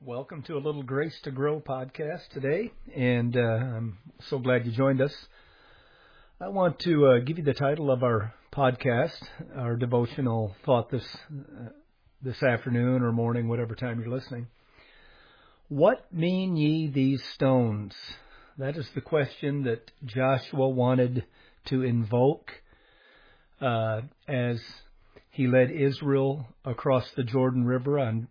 Welcome to a little Grace to Grow podcast today, and I'm so glad you joined us. I want to give you the title of our podcast, our devotional thought this afternoon or morning, whatever time you're listening. What mean ye these stones? That is the question that Joshua wanted to invoke as he led Israel across the Jordan River on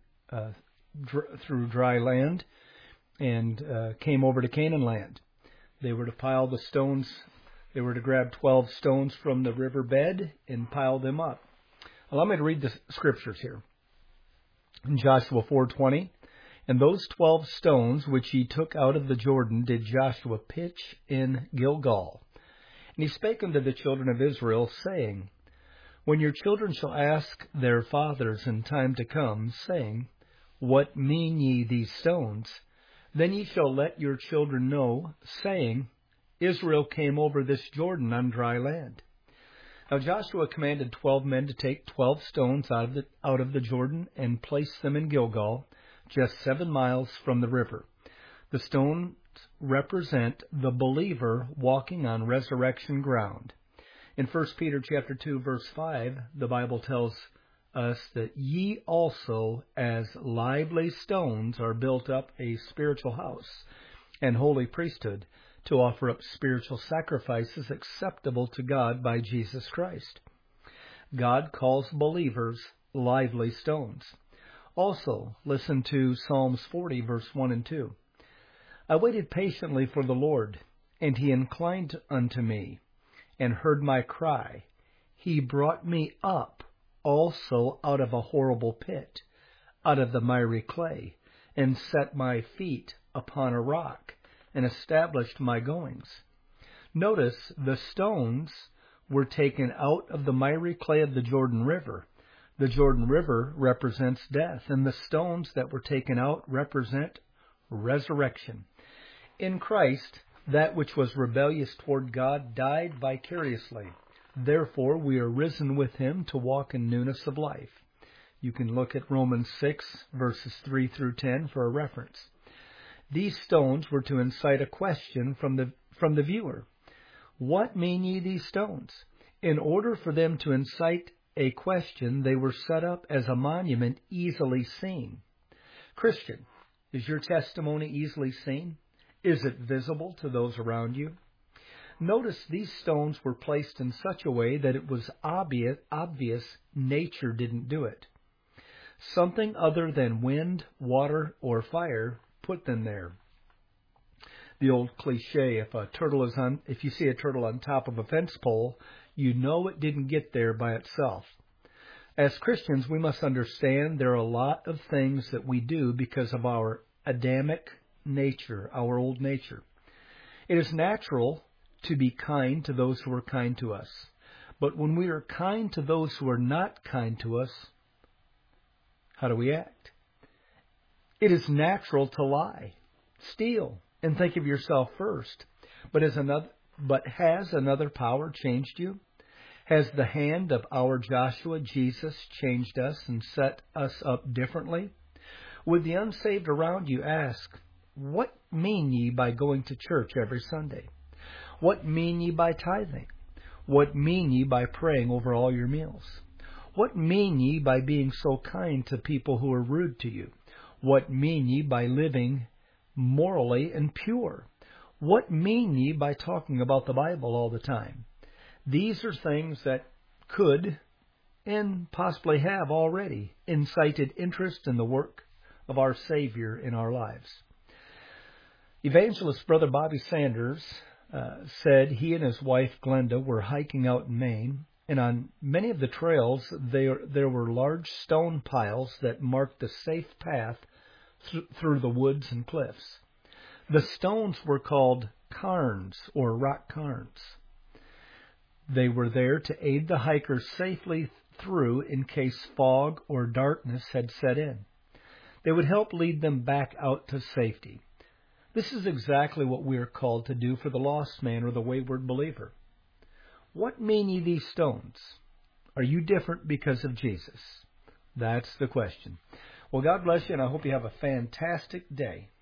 through dry land and came over to Canaan land. They were to pile the stones. They were to grab 12 stones from the riverbed and pile them up. Allow me to read the scriptures here. In Joshua 4:20, and those 12 stones which he took out of the Jordan did Joshua pitch in Gilgal. And he spake unto the children of Israel, saying, when your children shall ask their fathers in time to come, saying, what mean ye these stones? Then ye shall let your children know, saying, Israel came over this Jordan on dry land. Now Joshua commanded 12 men to take 12 stones out of the Jordan and place them in Gilgal, just 7 miles from the river. The stones represent the believer walking on resurrection ground. In 1 Peter chapter 2, verse 5, the Bible tells us that ye also as lively stones are built up a spiritual house and holy priesthood to offer up spiritual sacrifices acceptable to God by Jesus Christ. God calls believers lively stones. Also, listen to Psalms 40, verse 1 and 2. I waited patiently for the Lord, and he inclined unto me and heard my cry. He brought me up also out of a horrible pit, out of the miry clay, and set my feet upon a rock, and established my goings. Notice the stones were taken out of the miry clay of the Jordan River. The Jordan River represents death, and the stones that were taken out represent resurrection. In Christ, that which was rebellious toward God died vicariously. Therefore, we are risen with him to walk in newness of life. You can look at Romans 6, verses 3 through 10 for a reference. These stones were to incite a question from the viewer. What mean ye these stones? In order for them to incite a question, they were set up as a monument easily seen. Christian, is your testimony easily seen? Is it visible to those around you? Notice these stones were placed in such a way that it was obvious nature didn't do it. Something other than wind, water, or fire put them there. The old cliche, if you see a turtle on top of a fence pole, you know it didn't get there by itself. As Christians, we must understand there are a lot of things that we do because of our Adamic nature, our old nature. It is natural to be kind to those who are kind to us. But when we are kind to those who are not kind to us, how do we act? It is natural to lie, steal, and think of yourself first. But has another power changed you? Has the hand of our Joshua, Jesus, changed us and set us up differently? Would the unsaved around you ask, what mean ye by going to church every Sunday? What mean ye by tithing? What mean ye by praying over all your meals? What mean ye by being so kind to people who are rude to you? What mean ye by living morally and pure? What mean ye by talking about the Bible all the time? These are things that could and possibly have already incited interest in the work of our Savior in our lives. Evangelist Brother Bobby Sanders said he and his wife Glenda were hiking out in Maine, and on many of the trails there were large stone piles that marked the safe path through the woods and cliffs. The stones were called cairns or rock cairns. They were there to aid the hikers safely through in case fog or darkness had set in. They would help lead them back out to safety. This is exactly what we are called to do for the lost man or the wayward believer. What mean ye these stones? Are you different because of Jesus? That's the question. Well, God bless you, and I hope you have a fantastic day.